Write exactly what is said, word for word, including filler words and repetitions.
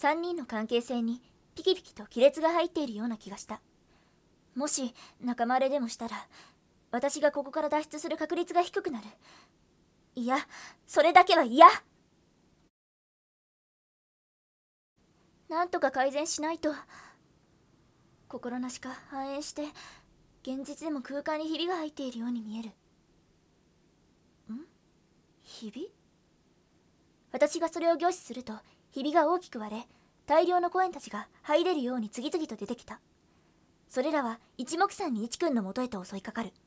さんにんの関係性にピキピキと亀裂が入っているような気がした。もし仲間割れでもしたら、私がここから脱出する確率が低くなる。いや、それだけは嫌。なんとか改善しないと。心なしか反映して現実でも空間にひびが入っているように見える。ん？ひび？私がそれを凝視すると、ひびが大きく割れ、大量のコエンたちが這い出るように次々と出てきた。それらは一目散にイチ君の元へと襲いかかる。